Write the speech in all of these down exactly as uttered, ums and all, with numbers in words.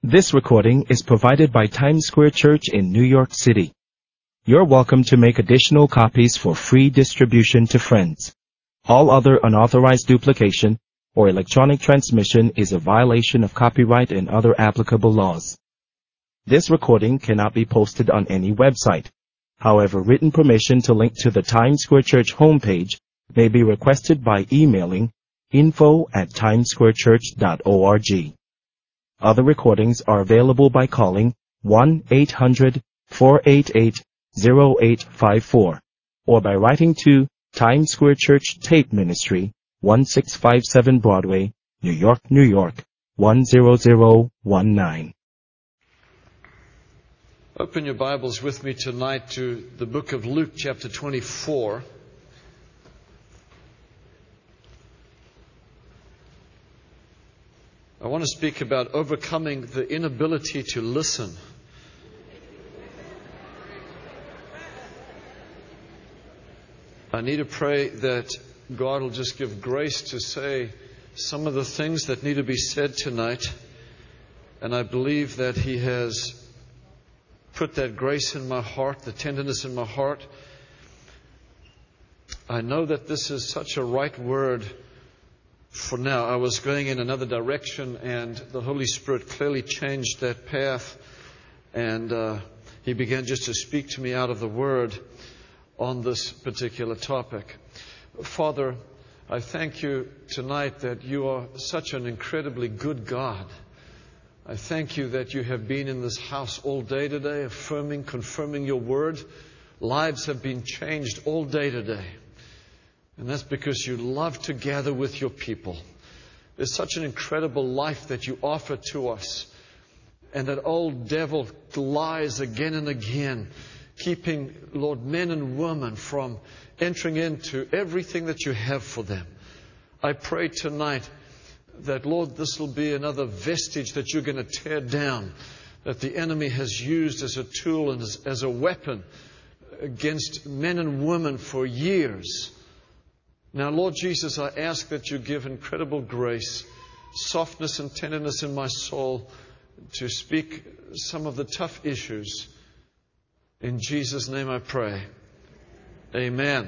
This recording is provided by Times Square Church in New York City. You're welcome to make additional copies for free distribution to friends. All other unauthorized duplication or electronic transmission is a violation of copyright and other applicable laws. This recording cannot be posted on any website. However, written permission to link to the Times Square Church homepage may be requested by emailing info at timessquarechurch dot org. Other recordings are available by calling one eight hundred four eight eight zero eight five four or by writing to Times Square Church Tape Ministry, one six five seven Broadway, New York, New York, one zero zero one nine. Open your Bibles with me tonight to the book of Luke, chapter twenty-four. I want to speak about overcoming the inability to listen. I need to pray that God will just give grace to say some of the things that need to be said tonight. And I believe that He has put that grace in my heart, the tenderness in my heart. I know that this is such a right word for now. I was going in another direction and the Holy Spirit clearly changed that path. And uh, He began just to speak to me out of the Word on this particular topic. Father, I thank You tonight that You are such an incredibly good God. I thank You that You have been in this house all day today, affirming, confirming Your Word. Lives have been changed all day today. And that's because You love to gather with Your people. There's such an incredible life that You offer to us. And that old devil lies again and again, keeping, Lord, men and women from entering into everything that You have for them. I pray tonight that, Lord, this will be another vestige that You're going to tear down, that the enemy has used as a tool and as, as a weapon against men and women for years. Now, Lord Jesus, I ask that You give incredible grace, softness and tenderness in my soul to speak some of the tough issues. In Jesus' name I pray. Amen.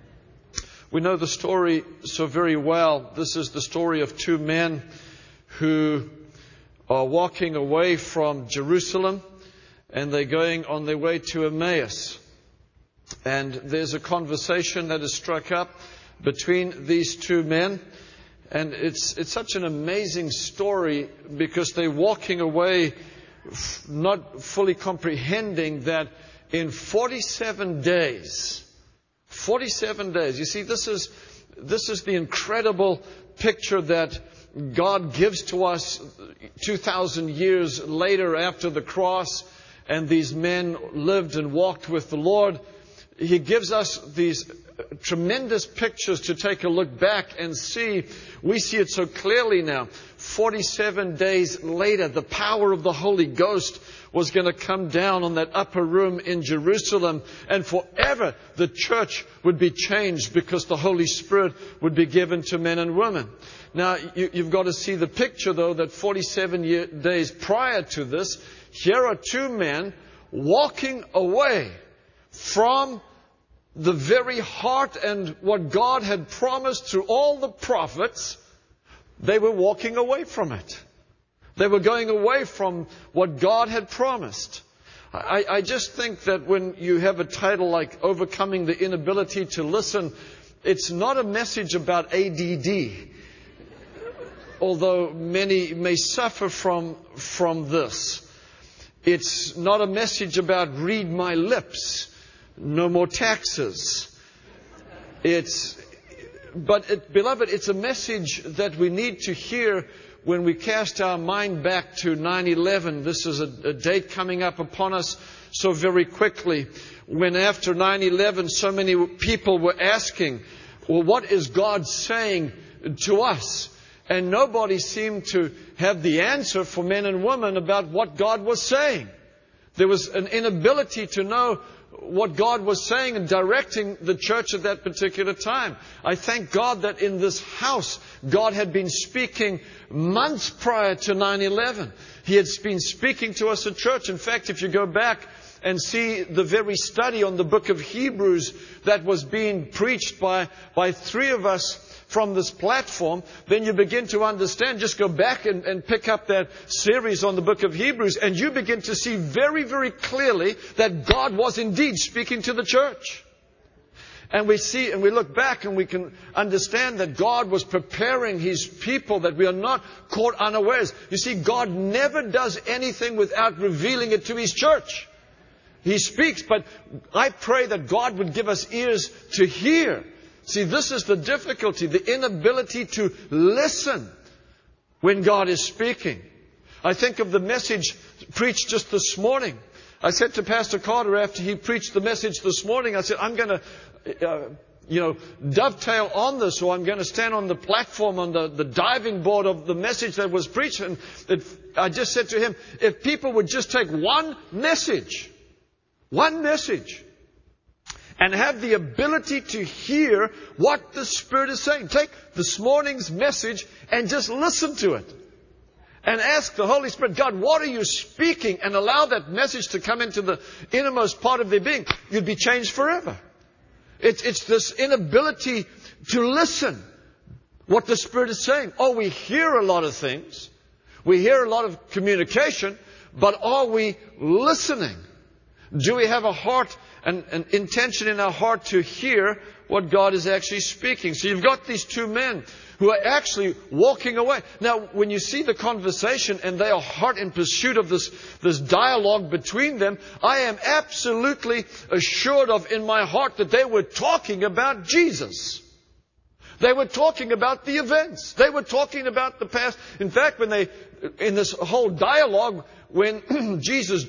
We know the story so very well. This is the story of two men who are walking away from Jerusalem and they're going on their way to Emmaus. And there's a conversation that is struck up between these two men. And it's it's such an amazing story because they're walking away f- not fully comprehending that in forty-seven days, forty-seven days, you see, this is this is the incredible picture that God gives to us two thousand years later after the cross and these men lived and walked with the Lord. He gives us these tremendous pictures to take a look back and see. We see it so clearly now. forty-seven days later, the power of the Holy Ghost was going to come down on that upper room in Jerusalem, and forever the church would be changed because the Holy Spirit would be given to men and women. Now, you, you've got to see the picture, though, that forty-seven year, days prior to this, here are two men walking away from the very heart and what God had promised through all the prophets. They were walking away from it. They were going away from what God had promised. I, I just think that when you have a title like Overcoming the Inability to Listen, it's not a message about A D D. Although many may suffer from, from this. It's not a message about read my lips. No more taxes. It's, but it, beloved, it's a message that we need to hear when we cast our mind back to nine eleven. This is a, a date coming up upon us so very quickly. When after nine eleven, so many people were asking, well, what is God saying to us? And nobody seemed to have the answer for men and women about what God was saying. There was an inability to know what God was saying and directing the church at that particular time. I thank God that in this house, God had been speaking months prior to nine eleven. He had been speaking to us at church. In fact, if you go back and see the very study on the book of Hebrews that was being preached by, by three of us from this platform, then you begin to understand. Just go back and, and pick up that series on the book of Hebrews, and you begin to see very, very clearly that God was indeed speaking to the church. And we see, and we look back and we can understand that God was preparing His people, that we are not caught unawares. You see, God never does anything without revealing it to His church. He speaks, but I pray that God would give us ears to hear. See, this is the difficulty, the inability to listen when God is speaking. I think of the message preached just this morning. I said to Pastor Carter after he preached the message this morning, I said, I'm going to, uh, you know, dovetail on this, or I'm going to stand on the platform, on the, the diving board of the message that was preached. And it, I just said to him, if people would just take one message, one message, and have the ability to hear what the Spirit is saying. Take this morning's message and just listen to it. And ask the Holy Spirit, God, what are you speaking? And allow that message to come into the innermost part of their being. You'd be changed forever. It's, it's this inability to listen what the Spirit is saying. Oh, we hear a lot of things. We hear a lot of communication. But are we listening? Do we have a heart and an intention in our heart to hear what God is actually speaking? So you've got these two men who are actually walking away. Now, when you see the conversation and they are hot in pursuit of this, this dialogue between them, I am absolutely assured of in my heart that they were talking about Jesus. They were talking about the events. They were talking about the past. In fact, when they, in this whole dialogue, when Jesus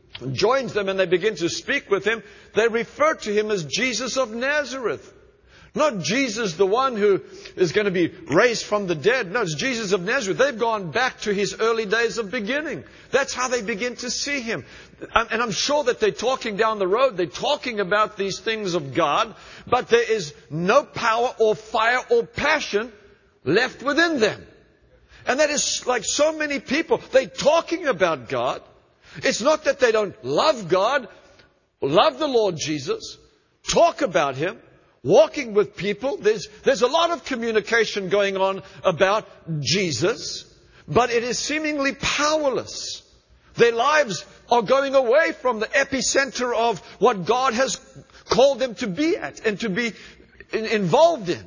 joins them and they begin to speak with Him, they refer to Him as Jesus of Nazareth. Not Jesus, the one who is going to be raised from the dead. No, it's Jesus of Nazareth. They've gone back to His early days of beginning. That's how they begin to see Him. And I'm sure that they're talking down the road. They're talking about these things of God. But there is no power or fire or passion left within them. And that is like so many people. They're talking about God. It's not that they don't love God, love the Lord Jesus, talk about Him, walking with people. There's, there's a lot of communication going on about Jesus, but it is seemingly powerless. Their lives are going away from the epicenter of what God has called them to be at and to be in, involved in.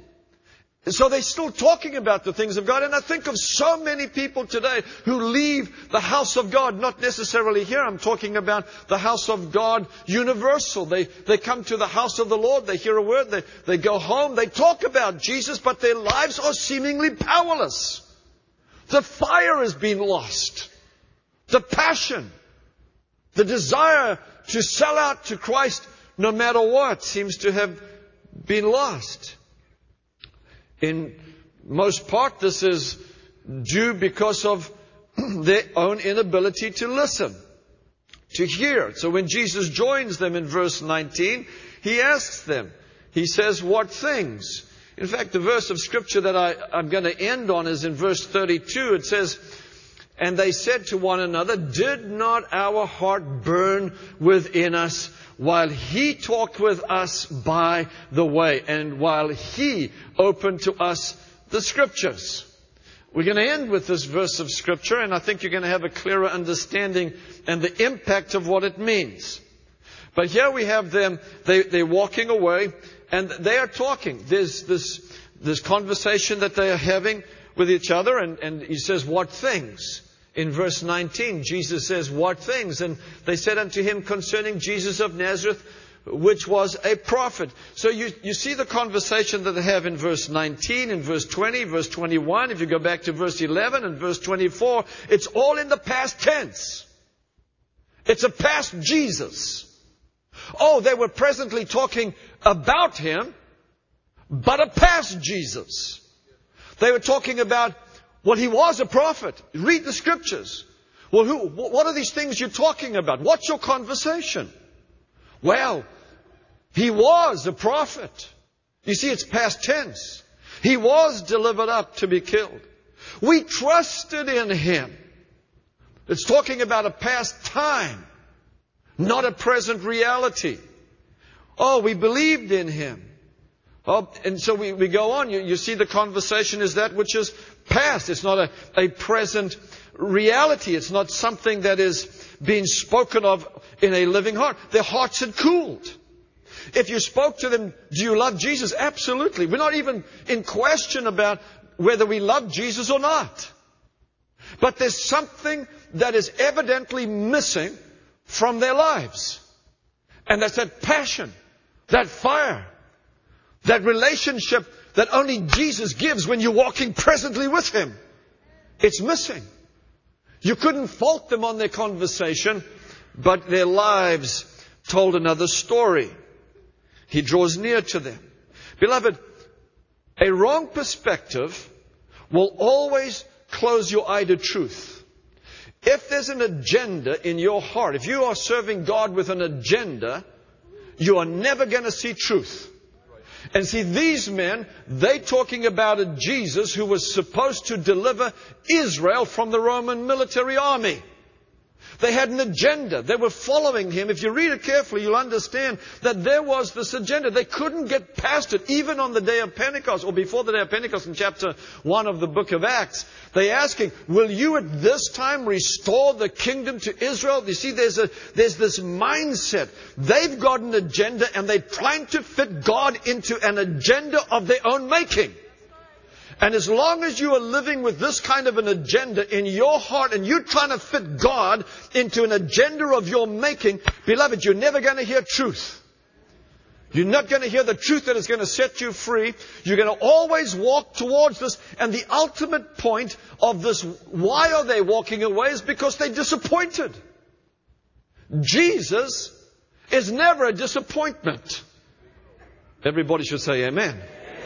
So they're still talking about the things of God. And I think of so many people today who leave the house of God, not necessarily here. I'm talking about the house of God universal. They, they come to the house of the Lord. They hear a word. They, they go home. They talk about Jesus, but their lives are seemingly powerless. The fire has been lost. The passion, the desire to sell out to Christ no matter what seems to have been lost. In most part, this is due because of their own inability to listen, to hear. So when Jesus joins them in verse nineteen, He asks them, He says, what things? In fact, the verse of Scripture that I, I'm going to end on is in verse thirty-two. It says, and they said to one another, did not our heart burn within us while He talked with us by the way, and while He opened to us the Scriptures? We're going to end with this verse of Scripture, and I think you're going to have a clearer understanding and the impact of what it means. But here we have them, they, they're walking away, and they are talking. There's this, this conversation that they are having with each other, and, and He says, what things? In verse nineteen, Jesus says, what things? And they said unto Him concerning Jesus of Nazareth, which was a prophet. So you, you see the conversation that they have in verse nineteen, in verse twenty, verse twenty-one. If you go back to verse eleven and verse twenty-four, it's all in the past tense. It's a past Jesus. Oh, they were presently talking about Him, but a past Jesus. They were talking about, well, He was a prophet. Read the Scriptures. Well, who, what are these things you're talking about? What's your conversation? Well, he was a prophet. You see, it's past tense. He was delivered up to be killed. We trusted in him. It's talking about a past time, not a present reality. Oh, we believed in him. Oh, and so we, we go on. You, you see, the conversation is that which is past. It's not a, a present reality. It's not something that is being spoken of in a living heart. Their hearts had cooled. If you spoke to them, do you love Jesus? Absolutely. We're not even in question about whether we love Jesus or not. But there's something that is evidently missing from their lives. And that's that passion, that fire, that relationship that only Jesus gives when you're walking presently with him. It's missing. You couldn't fault them on their conversation, but their lives told another story. He draws near to them. Beloved, a wrong perspective will always close your eye to truth. If there's an agenda in your heart, if you are serving God with an agenda, you are never going to see truth. And see, these men, they talking about a Jesus who was supposed to deliver Israel from the Roman military army. They had an agenda. They were following him. If you read it carefully, you'll understand that there was this agenda. They couldn't get past it, even on the day of Pentecost, or before the day of Pentecost in chapter one of the book of Acts. They're asking, will you at this time restore the kingdom to Israel? You see, there's a, there's this mindset. They've got an agenda and they're trying to fit God into an agenda of their own making. And as long as you are living with this kind of an agenda in your heart and you're trying to fit God into an agenda of your making, beloved, you're never going to hear truth. You're not going to hear the truth that is going to set you free. You're going to always walk towards this. And the ultimate point of this, why are they walking away, is because they're disappointed. Jesus is never a disappointment. Everybody should say amen.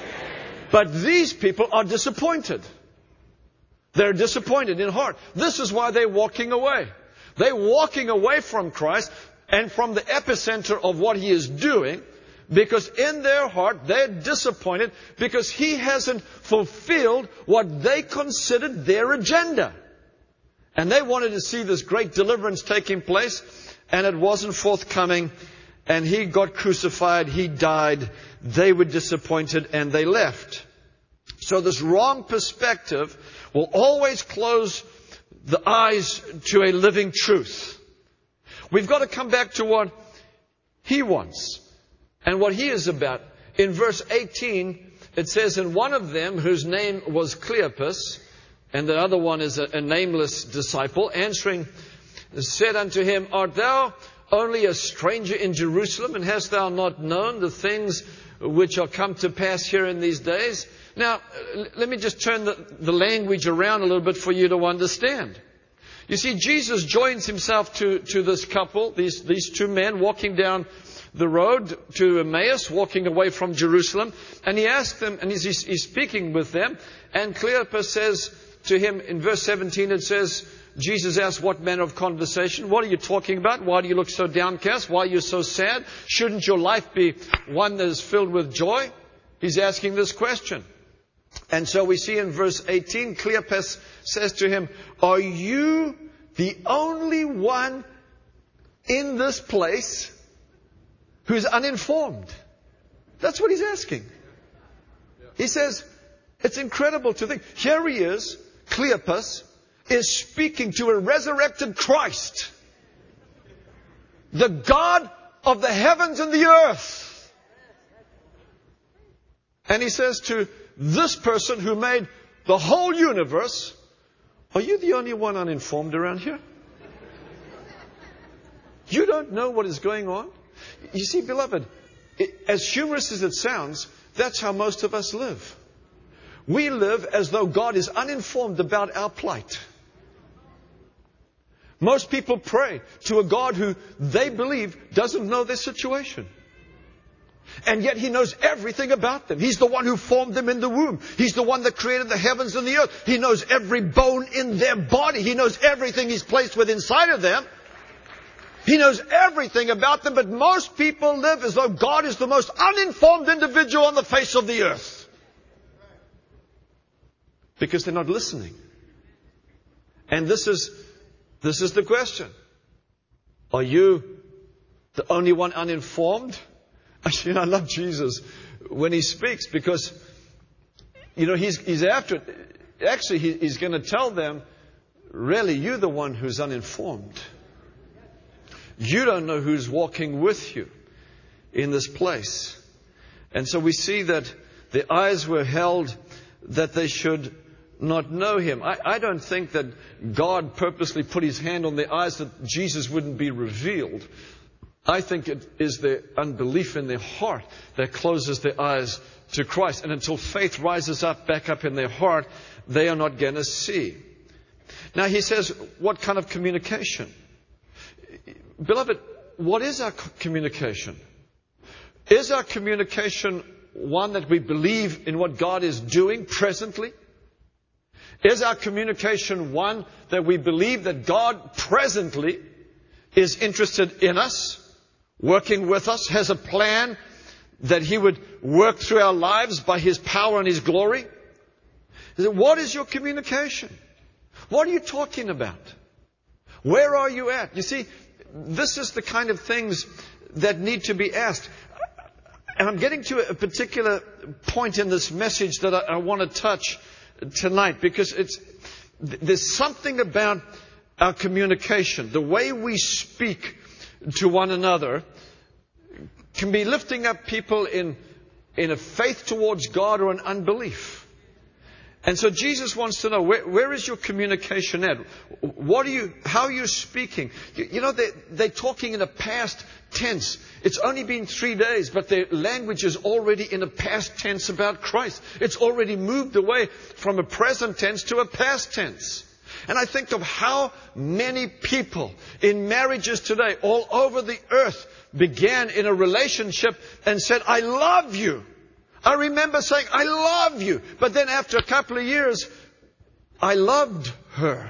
But these people are disappointed. They're disappointed in heart. This is why they're walking away. They're walking away from Christ and from the epicenter of what He is doing, because in their heart they're disappointed because He hasn't fulfilled what they considered their agenda. And they wanted to see this great deliverance taking place, and it wasn't forthcoming. And He got crucified, He died, they were disappointed, and they left. So this wrong perspective will always close the eyes to a living truth. We've got to come back to what He wants and what He is about. In verse eighteen, it says, and one of them, whose name was Cleopas, and the other one is a, a nameless disciple, answering, said unto him, art thou only a stranger in Jerusalem, and hast thou not known the things which are come to pass here in these days? Now, let me just turn the, the language around a little bit for you to understand. You see, Jesus joins Himself to, to this couple, these, these two men walking down the road to Emmaus, walking away from Jerusalem, and He asks them, and he's, he's speaking with them, and Cleopas says to him, in verse seventeen it says, Jesus asked, what manner of conversation? What are you talking about? Why do you look so downcast? Why are you so sad? Shouldn't your life be one that is filled with joy? He's asking this question. And so we see in verse eighteen, Cleopas says to him, are you the only one in this place who's uninformed? That's what he's asking. He says, it's incredible to think. Here he is, Cleopas, is speaking to a resurrected Christ, the God of the heavens and the earth. And he says to this person who made the whole universe, are you the only one uninformed around here? You don't know what is going on? You see, beloved, it, as humorous as it sounds, that's how most of us live. We live as though God is uninformed about our plight. Most people pray to a God who they believe doesn't know their situation. And yet He knows everything about them. He's the one who formed them in the womb. He's the one that created the heavens and the earth. He knows every bone in their body. He knows everything He's placed within inside of them. He knows everything about them, but most people live as though God is the most uninformed individual on the face of the earth. Because they're not listening. And this is, this is the question. Are you the only one uninformed? You know, I love Jesus when He speaks because, you know, He's, he's after it. Actually, he, He's going to tell them, really, you're the one who's uninformed. You don't know who's walking with you in this place. And so we see that the eyes were held that they should not know Him. I, I don't think that God purposely put His hand on their eyes that Jesus wouldn't be revealed. I think it is their unbelief in their heart that closes their eyes to Christ. And until faith rises up, back up in their heart, they are not going to see. Now He says, what kind of communication? Beloved, what is our communication? Is our communication one that we believe in what God is doing presently? Is our communication one that we believe that God presently is interested in us, working with us, has a plan that He would work through our lives by His power and His glory? What is your communication? What are you talking about? Where are you at? You see, this is the kind of things that need to be asked. And I'm getting to a particular point in this message that I, I want to touch tonight because it's, there's something about our communication, the way we speak to one another can be lifting up people in, in a faith towards God or an unbelief. And so Jesus wants to know, where, where is your communication at? What are you, how are you speaking? You, you know, they're, they're talking in a past tense. It's only been three days, but their language is already in a past tense about Christ. It's already moved away from a present tense to a past tense. And I think of how many people in marriages today all over the earth began in a relationship and said, I love you. I remember saying, I love you. But then after a couple of years, I loved her.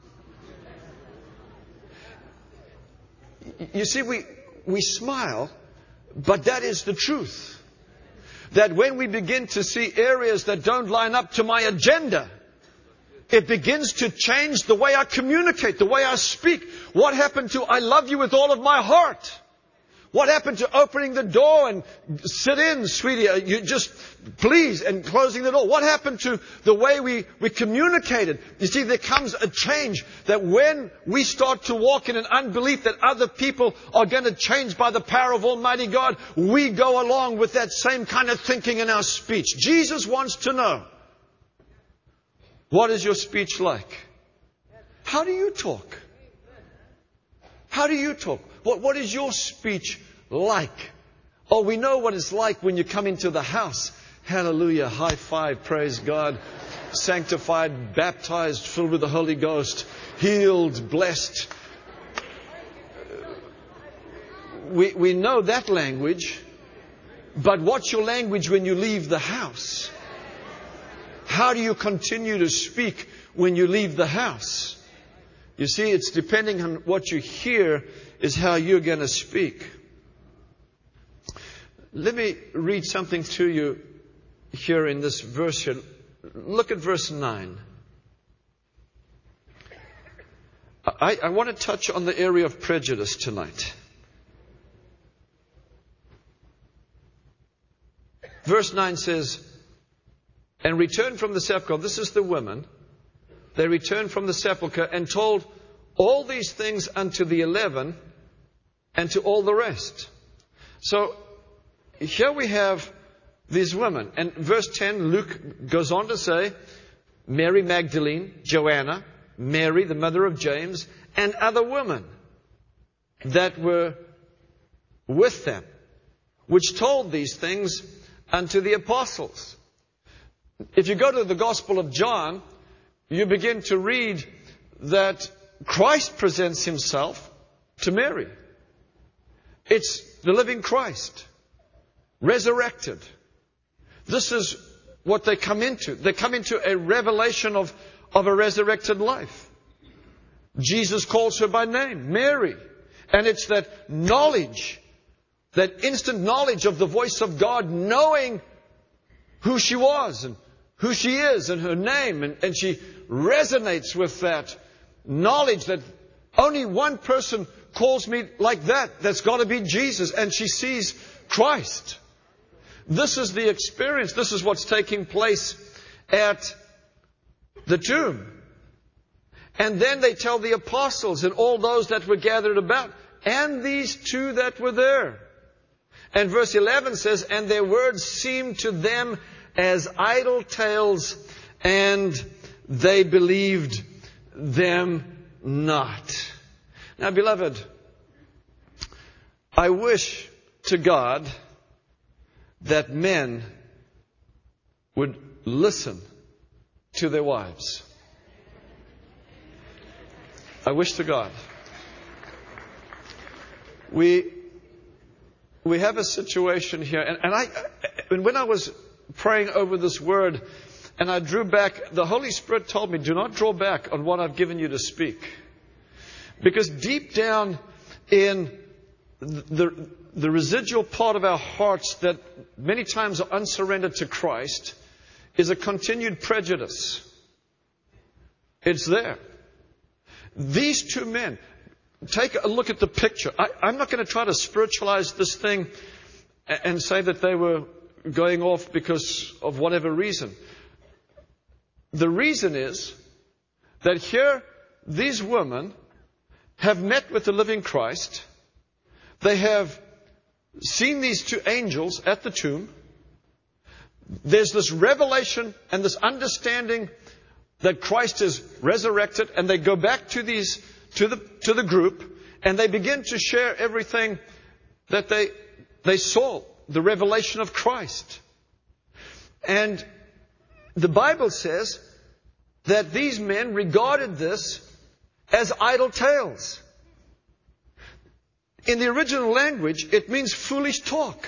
You see, we, we smile, but that is the truth. That when we begin to see areas that don't line up to my agenda, it begins to change the way I communicate, the way I speak. What happened to I love you with all of my heart? What happened to opening the door and sit in, sweetie, you just please, and closing the door? What happened to the way we, we communicated? You see, there comes a change that when we start to walk in an unbelief that other people are going to change by the power of Almighty God, we go along with that same kind of thinking in our speech. Jesus wants to know, what is your speech like? How do you talk? How do you talk? What, what is your speech like? Oh, we know what it's like when you come into the house. Hallelujah, high five, praise God. Sanctified, baptized, filled with the Holy Ghost, healed, blessed. We, we know that language. But what's your language when you leave the house? How do you continue to speak when you leave the house? You see, it's depending on what you hear is how you're going to speak. Let me read something to you here in this verse here. Look at verse nine. I, I want to touch on the area of prejudice tonight. Verse nine says, and returned from the sepulchre. This is the women. They returned from the sepulchre and told all these things unto the eleven and to all the rest. So here we have these women. And verse ten, Luke goes on to say, Mary Magdalene, Joanna, Mary, the mother of James, and other women that were with them, which told these things unto the apostles. If you go to the Gospel of John, you begin to read that Christ presents Himself to Mary. It's the living Christ, resurrected. This is what they come into. They come into a revelation of, of a resurrected life. Jesus calls her by name, Mary. And it's that knowledge, that instant knowledge of the voice of God, knowing who she was and who she is and her name. And, and she resonates with that knowledge that only one person calls me like that. That's got to be Jesus. And she sees Christ. This is the experience. This is what's taking place at the tomb. And then they tell the apostles and all those that were gathered about, and these two that were there. And verse eleven says, and their words seemed to them as idle tales, and they believed them not. Now, beloved, I wish to God that men would listen to their wives. I wish to God. We we have a situation here, and, and I and when I was praying over this word, and I drew back, the Holy Spirit told me, do not draw back on what I've given you to speak. Because deep down in the, the residual part of our hearts that many times are unsurrendered to Christ is a continued prejudice. It's there. These two men, take a look at the picture. I, I'm not going to try to spiritualize this thing and say that they were going off because of whatever reason. The reason is that here these women have met with the living Christ. They have seen these two angels at the tomb. There's this revelation and this understanding that Christ is resurrected, and they go back to these to the to the group, and they begin to share everything that they they saw, the revelation of Christ. And the Bible says that these men regarded this as idle tales. In the original language, it means foolish talk.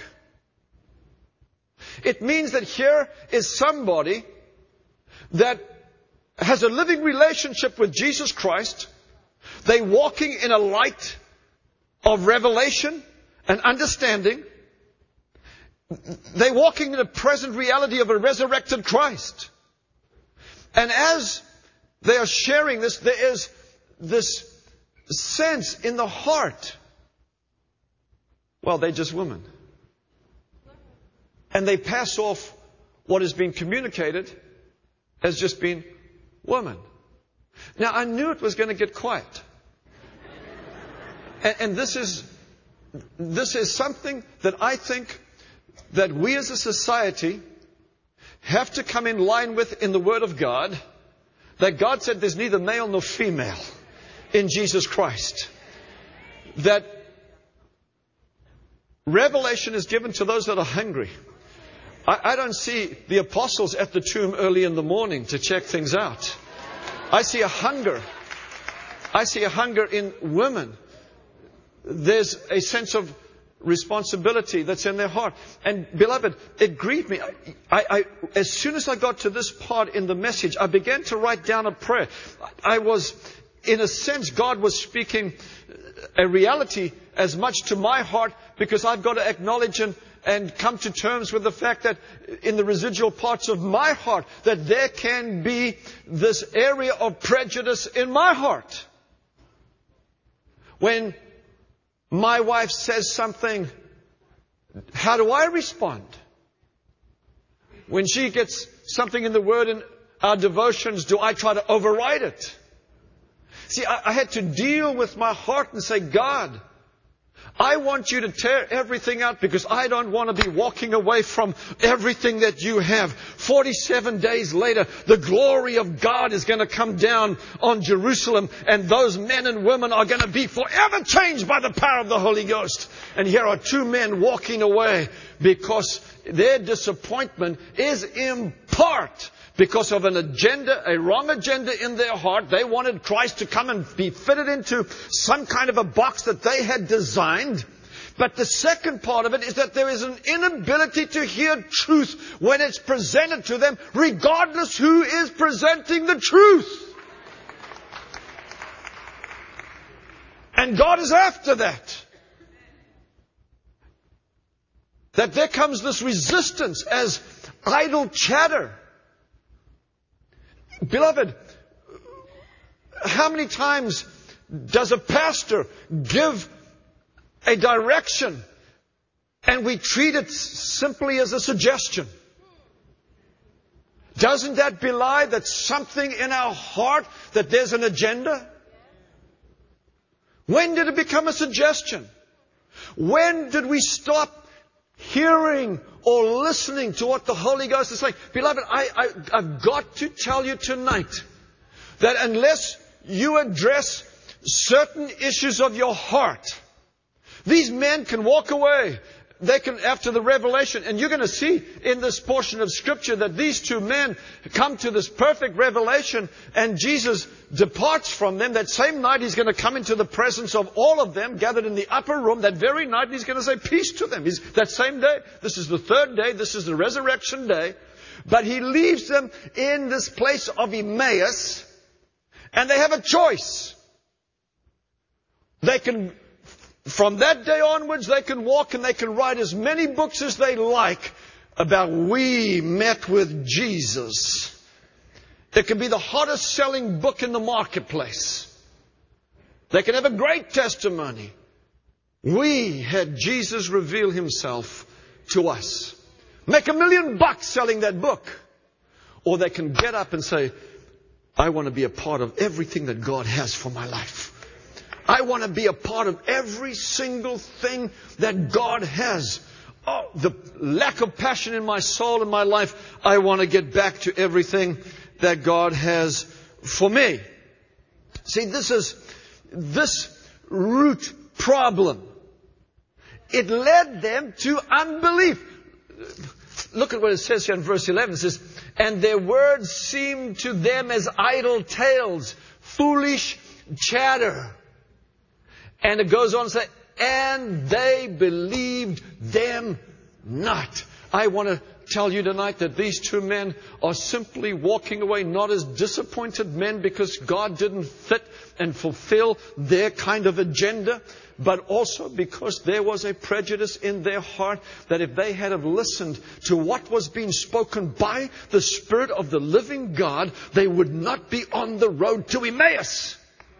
It means that here is somebody that has a living relationship with Jesus Christ. They're walking in a light of revelation and understanding. They're walking in the present reality of a resurrected Christ. And as they are sharing this, there is this sense in the heart. Well, they're just women. And they pass off what has been communicated as just being woman. Now, I knew it was going to get quiet. And, and this is, this is something that I think that we as a society have to come in line with in the Word of God. That God said there's neither male nor female in Jesus Christ. That revelation is given to those that are hungry. I, I don't see the apostles at the tomb early in the morning to check things out. I see a hunger. I see a hunger in women. There's a sense of responsibility that's in their heart. And beloved, it grieved me. I, I, as soon as I got to this part in the message, I began to write down a prayer. I was, in a sense, God was speaking a reality as much to my heart, because I've got to acknowledge and, and come to terms with the fact that in the residual parts of my heart, that there can be this area of prejudice in my heart. When my wife says something, how do I respond? When she gets something in the Word in our devotions, do I try to override it? See, I, I had to deal with my heart and say, God, I want you to tear everything out, because I don't want to be walking away from everything that you have. forty-seven days later, the glory of God is going to come down on Jerusalem, and those men and women are going to be forever changed by the power of the Holy Ghost. And here are two men walking away because their disappointment is in part because of an agenda, a wrong agenda in their heart. They wanted Christ to come and be fitted into some kind of a box that they had designed. But the second part of it is that there is an inability to hear truth when it's presented to them, regardless who is presenting the truth. And God is after that. That there comes this resistance as idle chatter. Beloved, how many times does a pastor give a direction and we treat it simply as a suggestion? Doesn't that belie that something in our heart, that there's an agenda? When did it become a suggestion? When did we stop hearing or listening to what the Holy Ghost is saying? Beloved, I, I, I've got to tell you tonight that unless you address certain issues of your heart, these men can walk away. They can, after the revelation, and you're going to see in this portion of Scripture that these two men come to this perfect revelation, and Jesus departs from them. That same night, He's going to come into the presence of all of them gathered in the upper room. That very night, He's going to say peace to them. He's, that same day, this is the third day, this is the resurrection day. But He leaves them in this place of Emmaus, and they have a choice. They can... From that day onwards, they can walk and they can write as many books as they like about we met with Jesus. It can be the hottest selling book in the marketplace. They can have a great testimony. We had Jesus reveal Himself to us. Make a million bucks selling that book. Or they can get up and say, I want to be a part of everything that God has for my life. I want to be a part of every single thing that God has. Oh, the lack of passion in my soul and my life. I want to get back to everything that God has for me. See, this is this root problem. It led them to unbelief. Look at what it says here in verse eleven. It says, and their words seemed to them as idle tales, foolish chatter. And it goes on to say, and they believed them not. I want to tell you tonight that these two men are simply walking away not as disappointed men because God didn't fit and fulfill their kind of agenda, but also because there was a prejudice in their heart that if they had have listened to what was being spoken by the Spirit of the living God, they would not be on the road to Emmaus.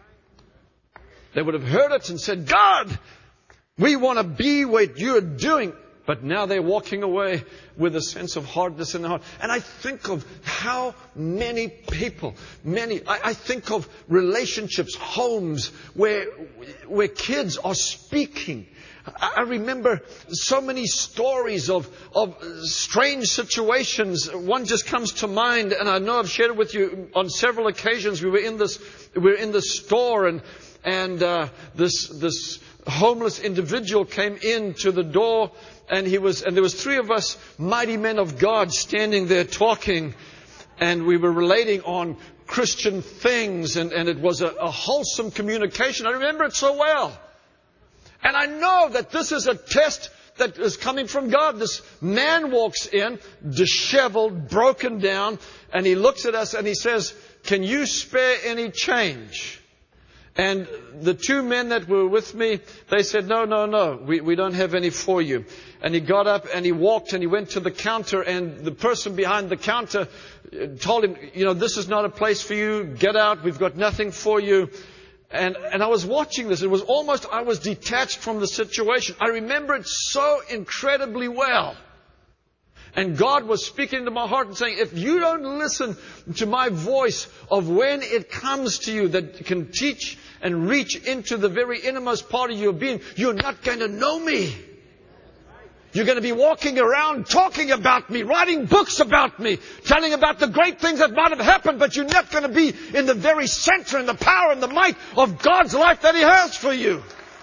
They would have heard it and said, God, we want to be what you're doing. But now they're walking away with a sense of hardness in their heart. And I think of how many people, many, I, I think of relationships, homes, where, where kids are speaking. I remember so many stories of, of strange situations. One just comes to mind, and I know I've shared it with you on several occasions. We were in this, we were in the store, and And uh, this this homeless individual came in to the door, and he was and there was three of us mighty men of God standing there talking, and we were relating on Christian things, and, and it was a, a wholesome communication. I remember it so well. And I know that this is a test that is coming from God. This man walks in, disheveled, broken down, and he looks at us and he says, can you spare any change? And the two men that were with me, they said, no, no, no, we, we don't have any for you. And he got up and he walked and he went to the counter, and the person behind the counter told him, you know, this is not a place for you. Get out. We've got nothing for you. And, and I was watching this. It was almost, I was detached from the situation. I remember it so incredibly well. And God was speaking to my heart and saying, if you don't listen to my voice of when it comes to you that can teach and reach into the very innermost part of your being, you're not going to know me. You're going to be walking around talking about me, writing books about me, telling about the great things that might have happened, but you're not going to be in the very center and the power and the might of God's life that He has for you.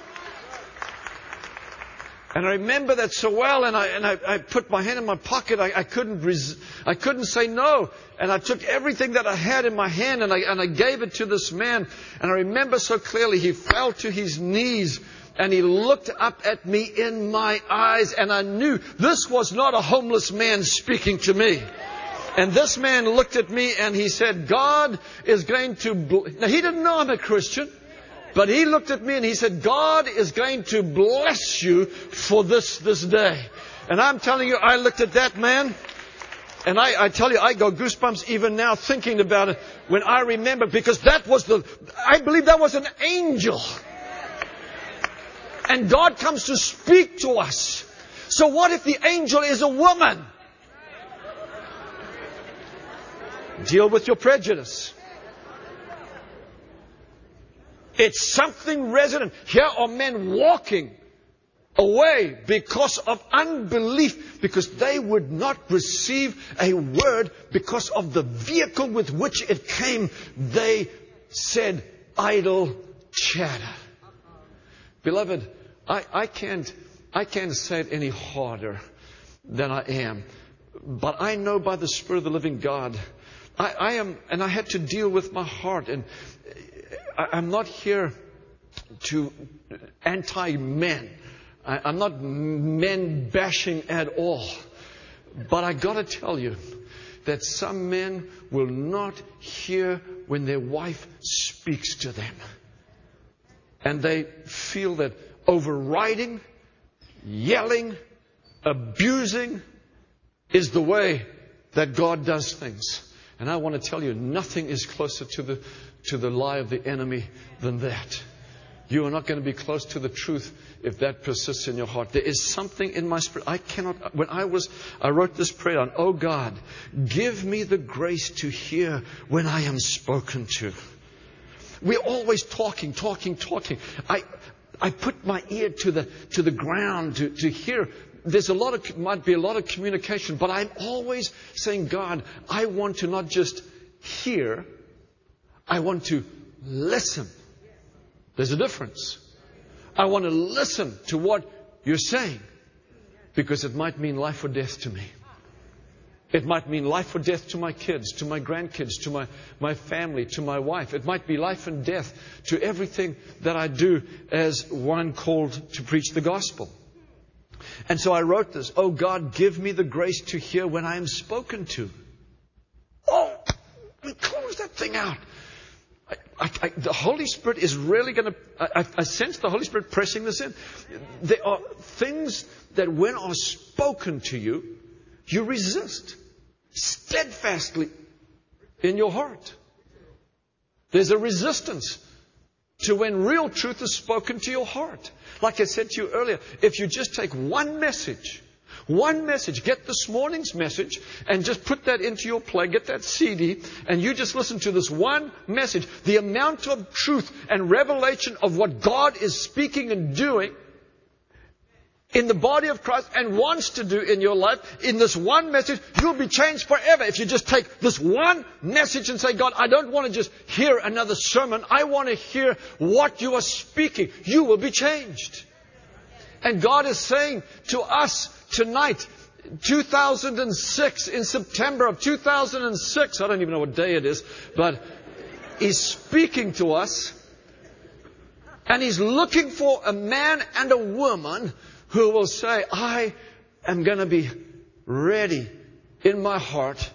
And I remember that so well, and I and I, I put my hand in my pocket. I, I couldn't res- I couldn't say no, and I took everything that I had in my hand and I and I gave it to this man. And I remember so clearly, he fell to his knees and he looked up at me in my eyes, and I knew this was not a homeless man speaking to me. And this man looked at me and he said, God is going to... Bl-. Now, he didn't know I'm a Christian. But he looked at me and he said, God is going to bless you for this, this day. And I'm telling you, I looked at that man and I, I tell you, I go goosebumps even now thinking about it when I remember, because that was the, I believe that was an angel. And God comes to speak to us. So what if the angel is a woman? Deal with your prejudice. It's something resonant. Here are men walking away because of unbelief, because they would not receive a word because of the vehicle with which it came. They said idle chatter. Beloved, I, I can't I can't say it any harder than I am. But I know by the Spirit of the living God, I, I am, and I had to deal with my heart. And I, I'm not here to anti-men. I, I'm not men bashing at all. But I got to tell you that some men will not hear when their wife speaks to them. And they feel that overriding, yelling, abusing is the way that God does things. And I want to tell you, nothing is closer to the to the lie of the enemy than that. You are not going to be close to the truth if that persists in your heart. There is something in my spirit. I cannot, when I was, I wrote this prayer on, oh God, give me the grace to hear when I am spoken to. We're always talking, talking, talking. I, I put my ear to the, to the ground to, to hear. There's a lot of, might be a lot of communication, but I'm always saying, God, I want to not just hear, I want to listen. There's a difference. I want to listen to what you're saying, because it might mean life or death to me. It might mean life or death to my kids, to my grandkids, to my, my family, to my wife. It might be life and death to everything that I do as one called to preach the gospel. And so I wrote this, oh God, give me the grace to hear when I am spoken to. Oh, we close that thing out. I, I, I, the Holy Spirit is really going to, I, I sense the Holy Spirit pressing this in. There are things that when are spoken to you, you resist steadfastly in your heart. There's a resistance to when real truth is spoken to your heart. Like I said to you earlier, if you just take one message, one message, get this morning's message and just put that into your play, get that C D, and you just listen to this one message, the amount of truth and revelation of what God is speaking and doing in the body of Christ and wants to do in your life, in this one message, you'll be changed forever. If you just take this one message and say, God, I don't want to just hear another sermon. I want to hear what you are speaking. You will be changed. And God is saying to us tonight, two thousand six, in September of two thousand six, I don't even know what day it is, but He's speaking to us, and He's looking for a man and a woman who will say, I am going to be ready in my heart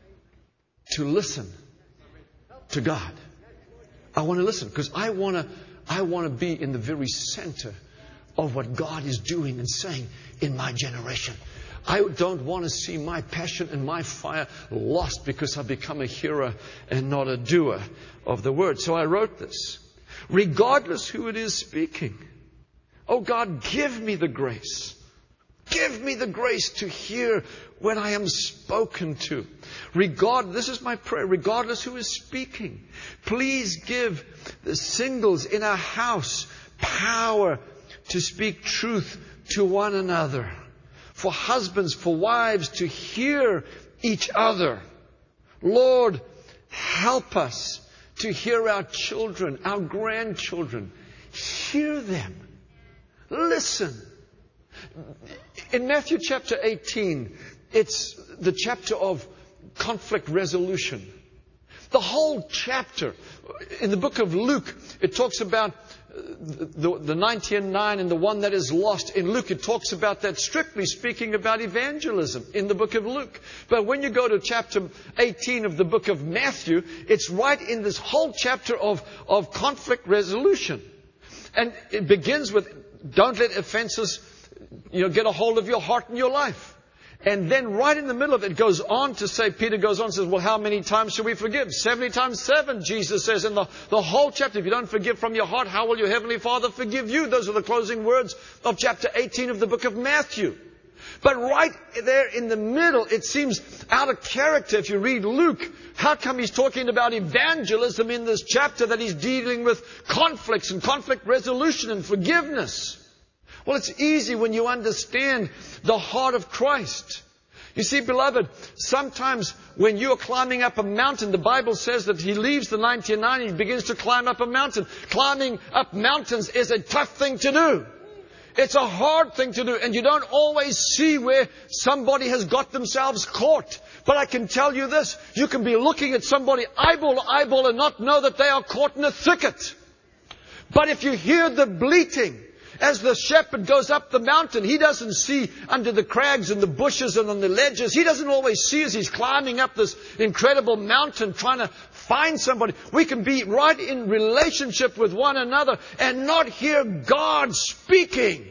to listen to God. I want to listen because I want to, I want to be in the very center of what God is doing and saying in my generation. I don't want to see my passion and my fire lost because I've become a hearer and not a doer of the word. So I wrote this. Regardless who it is speaking, oh God, give me the grace. Give me the grace to hear when I am spoken to. Regard, this is my prayer. Regardless who is speaking, please give the singles in our house power to speak truth to one another. For husbands, for wives to hear each other. Lord, help us to hear our children, our grandchildren. Hear them. Listen. In Matthew chapter eighteen, it's the chapter of conflict resolution. The whole chapter, in the book of Luke, it talks about the, the ninety-nine and the one that is lost. In Luke, it talks about that, strictly speaking, about evangelism in the book of Luke. But when you go to chapter eighteen of the book of Matthew, it's right in this whole chapter of, of conflict resolution. And it begins with, don't let offenses, you know, get a hold of your heart and your life. And then right in the middle of it, it goes on to say, Peter goes on and says, well, how many times should we forgive? seventy times seven, Jesus says in the, the whole chapter. If you don't forgive from your heart, how will your Heavenly Father forgive you? Those are the closing words of chapter eighteen of the book of Matthew. But right there in the middle, it seems out of character if you read Luke. How come he's talking about evangelism in this chapter, that he's dealing with conflicts and conflict resolution and forgiveness? Well, it's easy when you understand the heart of Christ. You see, beloved, sometimes when you're climbing up a mountain, the Bible says that he leaves the ninety-nine and he begins to climb up a mountain. Climbing up mountains is a tough thing to do. It's a hard thing to do, and you don't always see where somebody has got themselves caught. But I can tell you this, you can be looking at somebody eyeball to eyeball and not know that they are caught in a thicket. But if you hear the bleating, as the shepherd goes up the mountain, he doesn't see under the crags and the bushes and on the ledges. He doesn't always see as he's climbing up this incredible mountain trying to find somebody. We can be right in relationship with one another and not hear God speaking.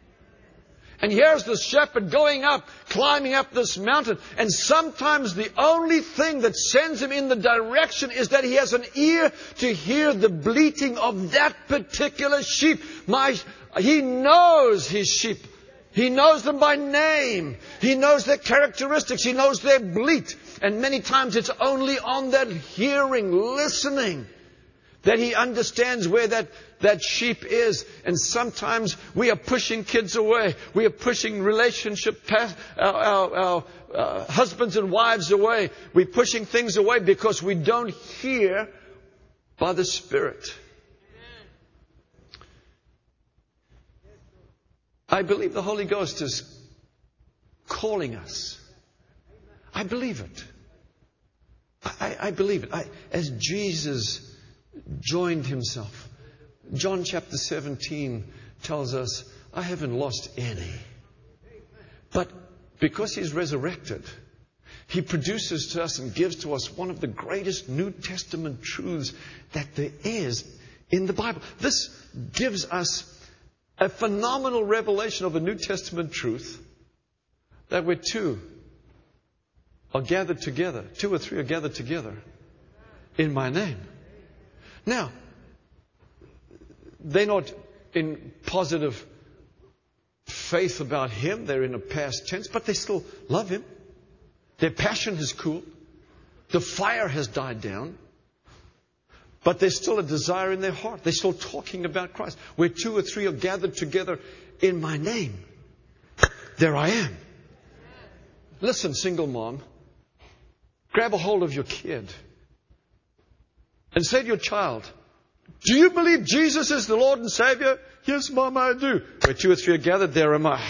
And here's the shepherd going up, climbing up this mountain. And sometimes the only thing that sends him in the direction is that he has an ear to hear the bleating of that particular sheep. My, he knows his sheep. He knows them by name. He knows their characteristics. He knows their bleat. And many times it's only on that hearing, listening, that he understands where that, that sheep is. And sometimes we are pushing kids away. We are pushing relationship, past, our, our, our uh, husbands and wives away. We're pushing things away because we don't hear by the Spirit. I believe the Holy Ghost is calling us. I believe it. I, I believe it. I, as Jesus joined himself. John chapter seventeen tells us, I haven't lost any. But because he's resurrected, he produces to us and gives to us one of the greatest New Testament truths that there is in the Bible. This gives us a phenomenal revelation of a New Testament truth, that we're two are gathered together. Two or three are gathered together in my name. Now, they're not in positive faith about him. They're in a past tense, but they still love him. Their passion has cooled. The fire has died down. But there's still a desire in their heart. They're still talking about Christ. Where two or three are gathered together in my name, there I am. Listen, single mom. Grab a hold of your kid and say to your child, do you believe Jesus is the Lord and Savior? Yes, Mom, I do. Where two or three are gathered, there am I.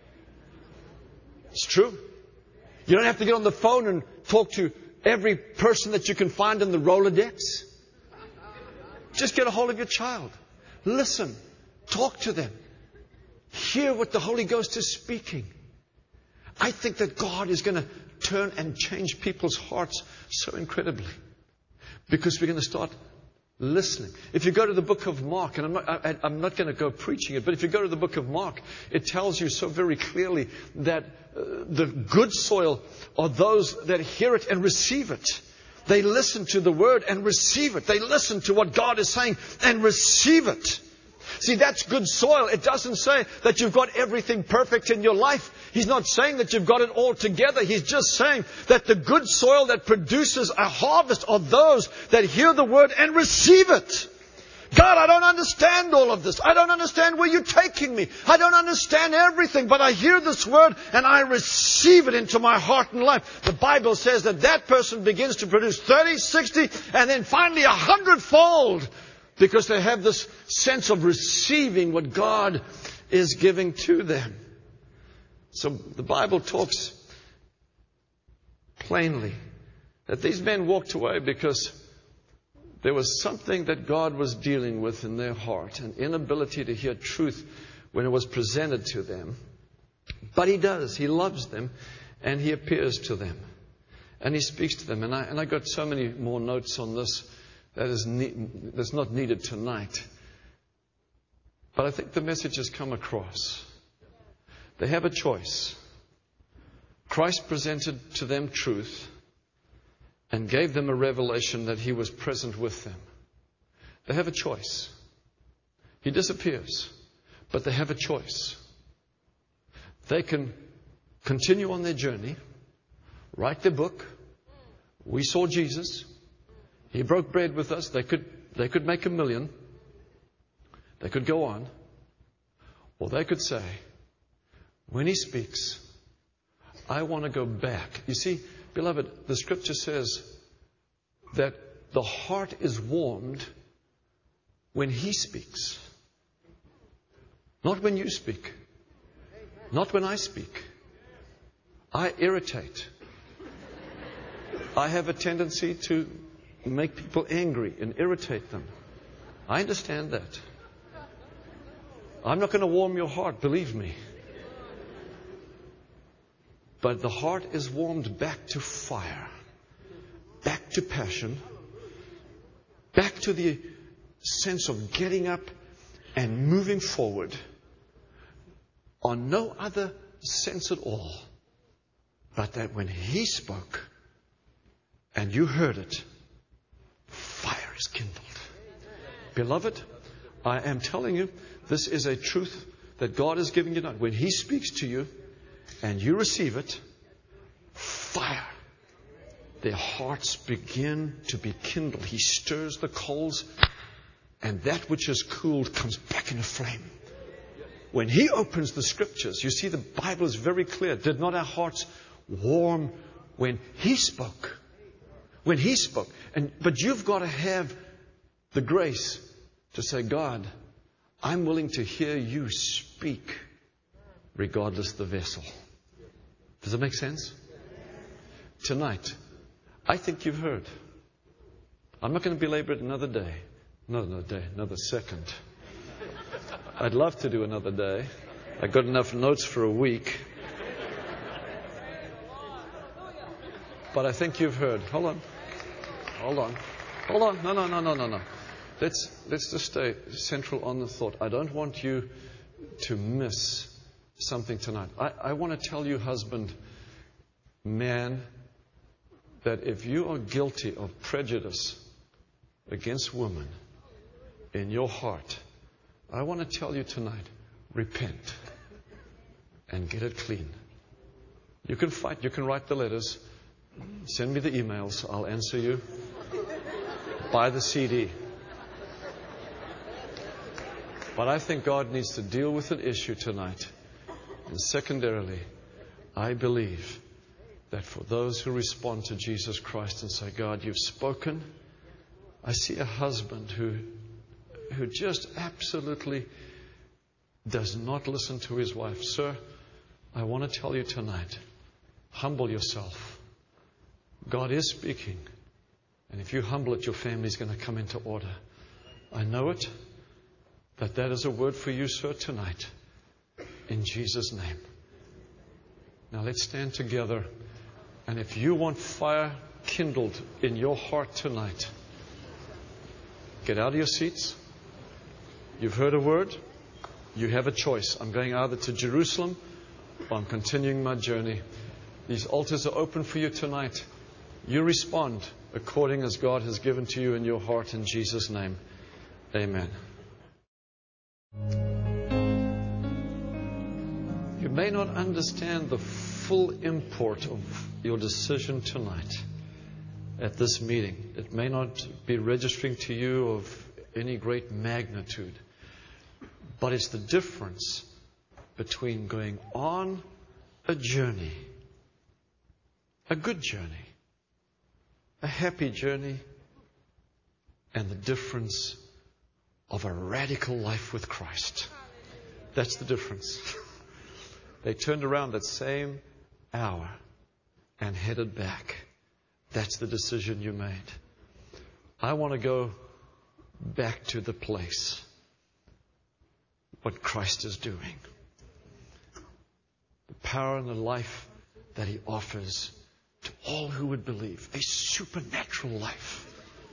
It's true. You don't have to get on the phone and talk to every person that you can find in the Rolodex. Just get a hold of your child. Listen. Talk to them. Hear what the Holy Ghost is speaking. I think that God is going to turn and change people's hearts so incredibly, because we're going to start listening. If you go to the book of Mark, and I'm not, I, I'm not going to go preaching it, but if you go to the book of Mark, it tells you so very clearly that uh, the good soil are those that hear it and receive it. They listen to the word and receive it. They listen to what God is saying and receive it. See, that's good soil. It doesn't say that you've got everything perfect in your life. He's not saying that you've got it all together. He's just saying that the good soil that produces a harvest are those that hear the word and receive it. God, I don't understand all of this. I don't understand where you're taking me. I don't understand everything, but I hear this word and I receive it into my heart and life. The Bible says that that person begins to produce thirty, sixty, and then finally a hundredfold, because they have this sense of receiving what God is giving to them. So the Bible talks plainly that these men walked away because There was something that God was dealing with in their heart, an inability to hear truth when it was presented to them. But He does. He loves them, and He appears to them. And He speaks to them. And I, and I got so many more notes on this that is ne- that's not needed tonight. But I think the message has come across. They have a choice. Christ presented to them truth and gave them a revelation that He was present with them. They have a choice. He disappears, but they have a choice. They can continue on their journey, write their book. We saw Jesus. He broke bread with us. They could, they could make a million. They could go on. Or they could say, when He speaks, I want to go back. You see, beloved, the Scripture says that the heart is warmed when He speaks. Not when you speak. Not when I speak. I irritate. I have a tendency to make people angry and irritate them. I understand that. I'm not going to warm your heart, believe me. But the heart is warmed back to fire, back to passion, back to the sense of getting up and moving forward on no other sense at all, but that when He spoke and you heard it, fire is kindled. Beloved, I am telling you, this is a truth that God is giving you now. When He speaks to you and you receive it, fire. Their hearts begin to be kindled. He stirs the coals, and that which is cooled comes back in a flame. When He opens the Scriptures, you see the Bible is very clear. Did not our hearts warm when He spoke? When He spoke. And but you've got to have the grace to say, God, I'm willing to hear You speak, regardless of the vessel. Does that make sense? Tonight, I think you've heard. I'm not going to belabor it another day. Not another day, another second. I'd love to do another day. I got enough notes for a week. But I think you've heard. Hold on. Hold on. Hold on. No, no, no, no, no, no. Let's, let's just stay central on the thought. I don't want you to miss something tonight. I, I want to tell you, husband, man, that if you are guilty of prejudice against women in your heart, I want to tell you tonight, repent and get it clean. You can fight, you can write the letters, send me the emails, I'll answer you. Buy the C D. But I think God needs to deal with an issue tonight. And secondarily, I believe that for those who respond to Jesus Christ and say, God, You've spoken. I see a husband who who just absolutely does not listen to his wife. Sir, I want to tell you tonight, humble yourself. God is speaking. And if you humble it, your family is going to come into order. I know it, that that is a word for you, sir, tonight. In Jesus' name. Now let's stand together. And if you want fire kindled in your heart tonight, get out of your seats. You've heard a word. You have a choice. I'm going either to Jerusalem or I'm continuing my journey. These altars are open for you tonight. You respond according as God has given to you in your heart in Jesus' name. Amen. You may not understand the full import of your decision tonight at this meeting. It may not be registering to you of any great magnitude. But it's the difference between going on a journey, a good journey, a happy journey, and the difference of a radical life with Christ. That's the difference. They turned around that same hour and headed back. That's the decision you made. I want to go back to the place what Christ is doing. The power and the life that He offers to all who would believe. A supernatural life.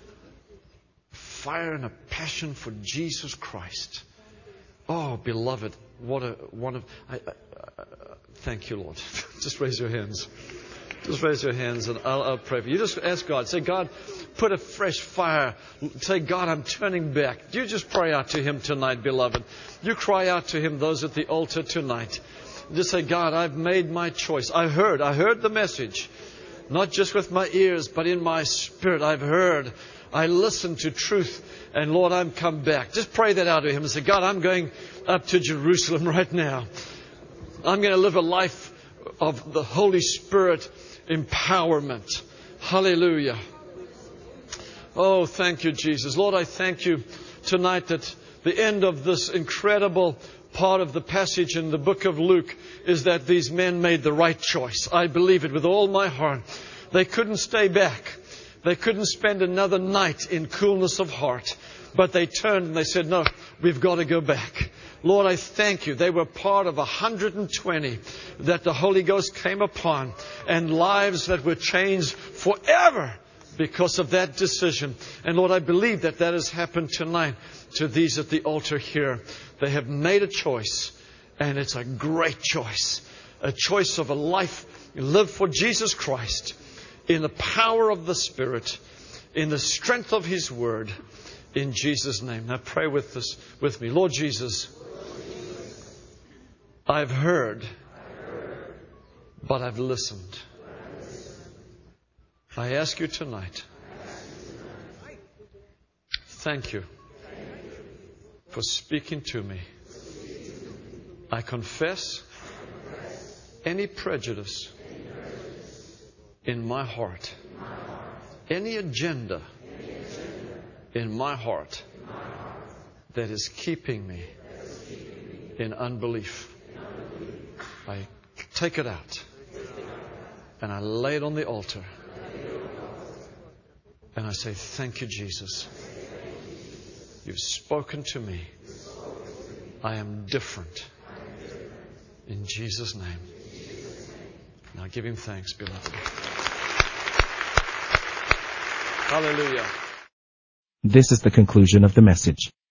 Fire and a passion for Jesus Christ. Oh, beloved, what a one of. I, I, I, thank you, Lord. Just raise your hands. Just raise your hands and I'll, I'll pray for you. You just ask God. Say, God, put a fresh fire. Say, God, I'm turning back. You just pray out to Him tonight, beloved. You cry out to Him, those at the altar tonight. Just say, God, I've made my choice. I heard. I heard the message. Not just with my ears, but in my spirit. I've heard. I listened to truth. And Lord, I'm come back. Just pray that out to Him and say, God, I'm going up to Jerusalem right now. I'm going to live a life of the Holy Spirit empowerment. Hallelujah. Oh, thank you, Jesus. Lord, I thank you tonight that the end of this incredible part of the passage in the book of Luke is that these men made the right choice. I believe it with all my heart. They couldn't stay back. They couldn't spend another night in coolness of heart. But they turned and they said, no, we've got to go back. Lord, I thank you. They were part of one hundred twenty that the Holy Ghost came upon, and lives that were changed forever because of that decision. And Lord, I believe that that has happened tonight to these at the altar here. They have made a choice, and it's a great choice. A choice of a life lived for Jesus Christ in the power of the Spirit, in the strength of His Word, in Jesus' name. Now pray with this with me. Lord Jesus, I've heard, but I've listened. I ask you tonight, thank you for speaking to me. I confess any prejudice in my heart, any agenda in my heart that is keeping me in unbelief. I take it out and I lay it on the altar. And I say, thank you, Jesus. You've spoken to me. I am different. In Jesus' name. Now give Him thanks, beloved. Hallelujah. This is the conclusion of the message.